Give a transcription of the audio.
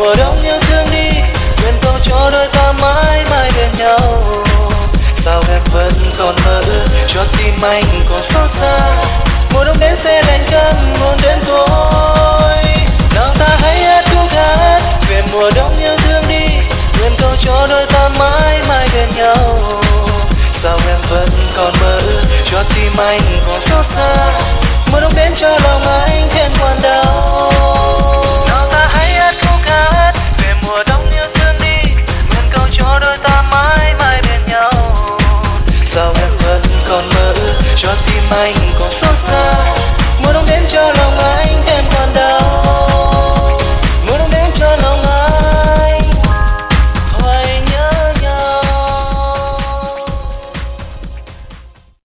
mùa đông yêu thương đi, nguyện cầu cho đôi ta mãi mãi bên nhau. Sao em vẫn còn mơ ước cho tim anh còn xót xa, mùa đông đến sẽ lạnh câm hôn đến tối. Nào ta hãy hát khúc hát về mùa đông yêu thương đi, nguyện cầu cho đôi ta mãi mãi bên nhau. Sao em vẫn còn mơ ước cho tim anh còn xót xa,